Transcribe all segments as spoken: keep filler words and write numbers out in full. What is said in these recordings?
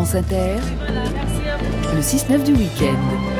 France Inter, le six neuf du week-end.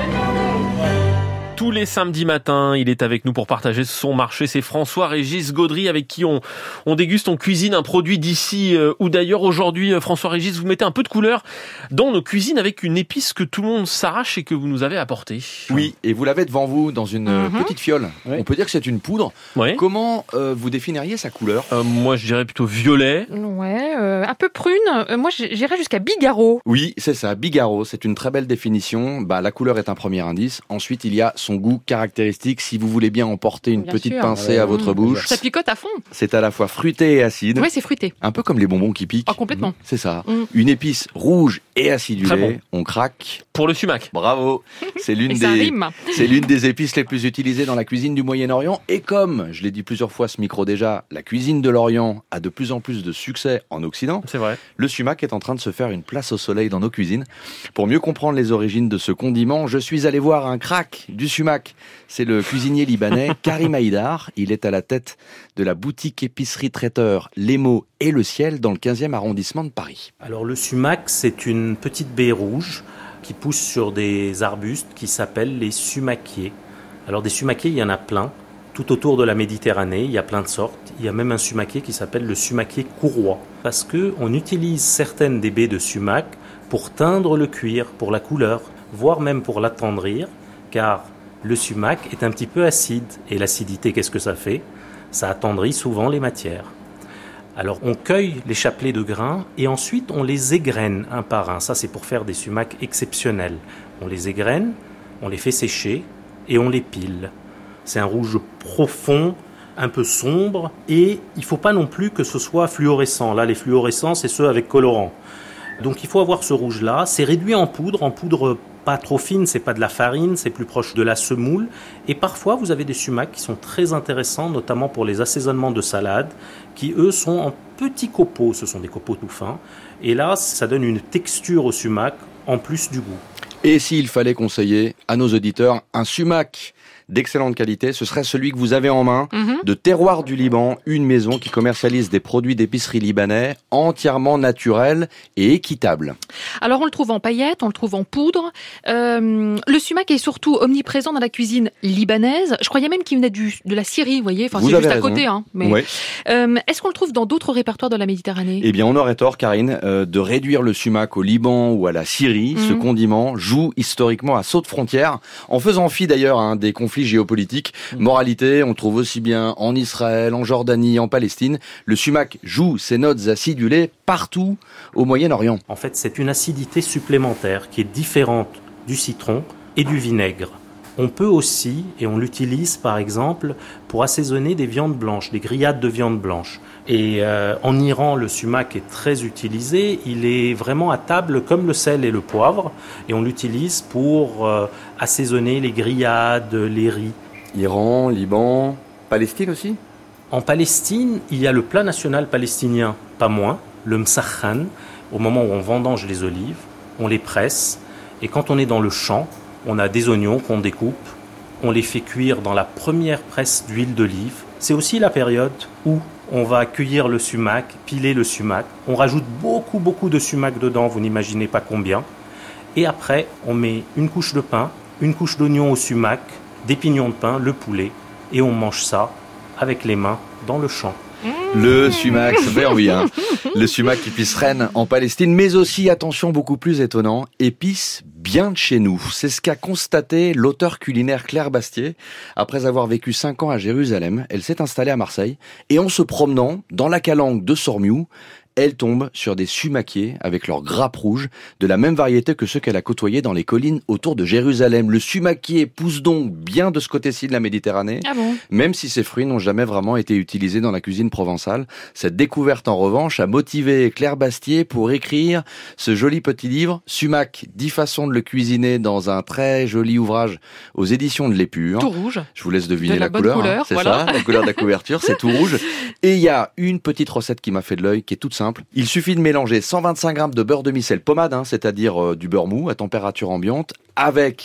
Tous les samedis matins, il est avec nous pour partager son marché. C'est François-Régis Gaudry avec qui on, on déguste, on cuisine un produit d'ici euh, ou d'ailleurs. Aujourd'hui, euh, François-Régis, vous mettez un peu de couleur dans nos cuisines avec une épice que tout le monde s'arrache et que vous nous avez apportée. Oui, et vous l'avez devant vous dans une mm-hmm. petite fiole. Oui. On peut dire que c'est une poudre. Oui. Comment euh, vous définiriez sa couleur ? euh, Moi, je dirais plutôt violet. Ouais, euh, un peu prune. Euh, moi, j'irais jusqu'à bigarreau. Oui, c'est ça, bigarreau. C'est une très belle définition. Bah, la couleur est un premier indice. Ensuite, il y a son goût caractéristique. Si vous voulez bien emporter une bien petite sûr. pincée euh, à votre mmh. bouche. Ça picote à fond. C'est à la fois fruité et acide. Oui, c'est fruité. Un peu comme les bonbons qui piquent. Ah, complètement. Mmh. C'est ça. Mmh. Une épice rouge et acidulée. Bon. On craque. Pour le sumac. Bravo. C'est l'une des, c'est l'une des épices les plus utilisées dans la cuisine du Moyen-Orient. Et comme, je l'ai dit plusieurs fois ce micro déjà, la cuisine de l'Orient a de plus en plus de succès en Occident. C'est vrai. Le sumac est en train de se faire une place au soleil dans nos cuisines. Pour mieux comprendre les origines de ce condiment, je suis allé voir un crack du sumac. C'est le cuisinier libanais Karim Haïdar. Il est à la tête de la boutique épicerie traiteur Les Mots et le Ciel dans le quinzième arrondissement de Paris. Alors le sumac, c'est une petite baie rouge qui pousse sur des arbustes qui s'appellent les sumaquiers. Alors des sumaquiers, il y en a plein. Tout autour de la Méditerranée, il y a plein de sortes. Il y a même un sumaquier qui s'appelle le sumaquier courroie. Parce qu'on utilise certaines des baies de sumac pour teindre le cuir, pour la couleur, voire même pour l'attendrir, car le sumac est un petit peu acide. Et l'acidité, qu'est-ce que ça fait ? Ça attendrit souvent les matières. Alors on cueille les chapelets de grains et ensuite on les égrène un par un. Ça c'est pour faire des sumacs exceptionnels. On les égrène, on les fait sécher et on les pile. C'est un rouge profond, un peu sombre et il ne faut pas non plus que ce soit fluorescent. Là les fluorescents c'est ceux avec colorant. Donc il faut avoir ce rouge-là. C'est réduit en poudre, en poudre pas trop fine, c'est pas de la farine, c'est plus proche de la semoule. Et parfois, vous avez des sumacs qui sont très intéressants, notamment pour les assaisonnements de salade, qui eux sont en petits copeaux, ce sont des copeaux tout fins. Et là, ça donne une texture au sumac, en plus du goût. Et s'il fallait conseiller à nos auditeurs un sumac d'excellente qualité, ce serait celui que vous avez en main, mm-hmm. de Terroir du Liban, une maison qui commercialise des produits d'épicerie libanais entièrement naturels et équitables. Alors on le trouve en paillettes, on le trouve en poudre. Euh, le sumac est surtout omniprésent dans la cuisine libanaise. Je croyais même qu'il venait du, de la Syrie, vous voyez. Enfin, vous c'est juste raison. à côté. Hein, mais... ouais. euh, est-ce qu'on le trouve dans d'autres répertoires de la Méditerranée ? Eh bien, on aurait tort, Karine, euh, de réduire le sumac au Liban ou à la Syrie. Mm-hmm. Ce condiment joue historiquement à saut de frontière, en faisant fi d'ailleurs hein, des conflits géopolitique. Moralité, on le trouve aussi bien en Israël, en Jordanie, en Palestine. Le sumac joue ses notes acidulées partout au Moyen-Orient. En fait, c'est une acidité supplémentaire qui est différente du citron et du vinaigre. On peut aussi, et on l'utilise par exemple, pour assaisonner des viandes blanches, des grillades de viande blanche. Et euh, en Iran, le sumac est très utilisé. Il est vraiment à table comme le sel et le poivre. Et on l'utilise pour euh, assaisonner les grillades, les riz. Iran, Liban, Palestine aussi ? En Palestine, il y a le plat national palestinien, pas moins, le msakhan. Au moment où on vendange les olives, on les presse. Et quand on est dans le champ, on a des oignons qu'on découpe. On les fait cuire dans la première presse d'huile d'olive. C'est aussi la période où on va cueillir le sumac, piler le sumac. On rajoute beaucoup, beaucoup de sumac dedans, vous n'imaginez pas combien. Et après, on met une couche de pain, une couche d'oignon au sumac, des pignons de pain, le poulet. Et on mange ça avec les mains dans le champ. Le sumac, c'est oui, hein. Le sumac épice reine en Palestine, mais aussi, attention, beaucoup plus étonnant, épice bien de chez nous. C'est ce qu'a constaté l'auteur culinaire Claire Bastier. Après avoir vécu cinq ans à Jérusalem, elle s'est installée à Marseille et en se promenant dans la calanque de Sormiou, elle tombe sur des sumaquiers avec leurs grappes rouges, de la même variété que ceux qu'elle a côtoyés dans les collines autour de Jérusalem. Le sumaquier pousse donc bien de ce côté-ci de la Méditerranée, ah bon même si ces fruits n'ont jamais vraiment été utilisés dans la cuisine provençale. Cette découverte, en revanche, a motivé Claire Bastier pour écrire ce joli petit livre, Sumac, dix façons de le cuisiner, dans un très joli ouvrage aux éditions de l'Épure. Tout rouge. Je vous laisse deviner de la, la couleur. couleur hein, c'est voilà. ça, la couleur de la couverture, c'est tout rouge. Et il y a une petite recette qui m'a fait de l'œil, qui est toute simple. Il suffit de mélanger cent vingt-cinq grammes de beurre demi-sel pommade, hein, c'est-à-dire euh, du beurre mou à température ambiante, avec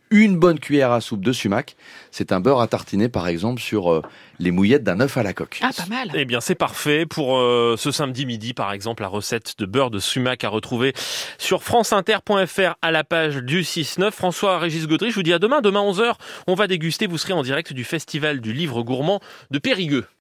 une bonne cuillère à soupe de sumac. C'est un beurre à tartiner, par exemple, sur euh, les mouillettes d'un œuf à la coque. Ah, pas mal. Eh bien, c'est parfait pour euh, ce samedi midi, par exemple, la recette de beurre de sumac à retrouver sur franceinter point f r à la page du six neuf. François-Régis Gaudry, je vous dis à demain. Demain, onze heures, on va déguster. Vous serez en direct du Festival du Livre Gourmand de Périgueux.